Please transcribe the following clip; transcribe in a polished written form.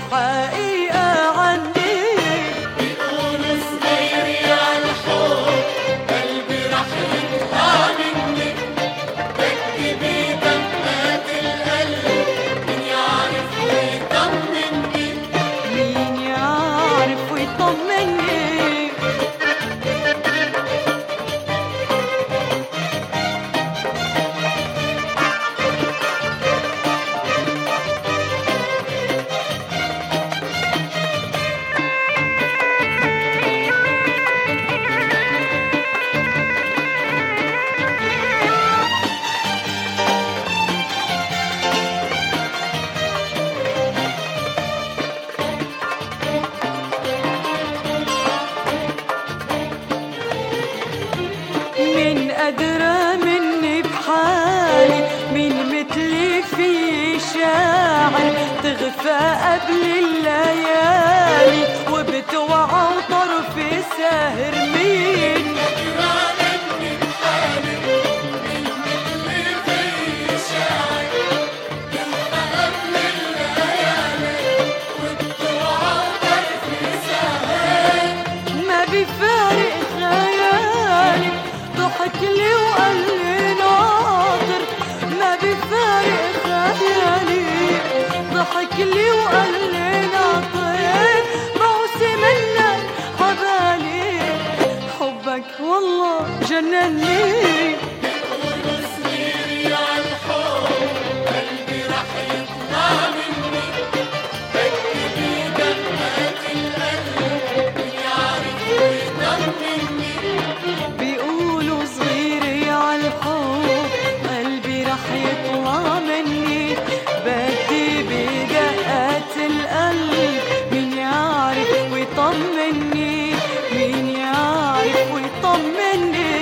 الحقيقة عني. بيقولوا صغيري عالحب قلبي رح يطلع مني، بكتبي دمات القلب مين يعرف ويطمني. مين يعرف ويطمني. مين أدرى مني بحالي، مين مثلي في شاعر، تغفى قبل الليالي وبتوعى وطرفي ساهر. مين مني بحالي مين مثلي في شاعر، تغفى قبل الليالي والدموع وطرفي ساهر. ما بيفارق خيالي، ضحك لي وقال لي ناطر. ما بيفارق خيالي، ضحك لي وقال لي ناطر. موسي منك عبالي، حبك والله جنني. بيقولوا صغيري عالحب قلبي رح يطلع مني، بكتبي دمات القلب مين يعرف ويطمني. بيقولوا صغيري عالحب قلبي رح يطلع مني، بدي بدقات القلب مين يعرف ويطمني. مين يعرف ويطمني.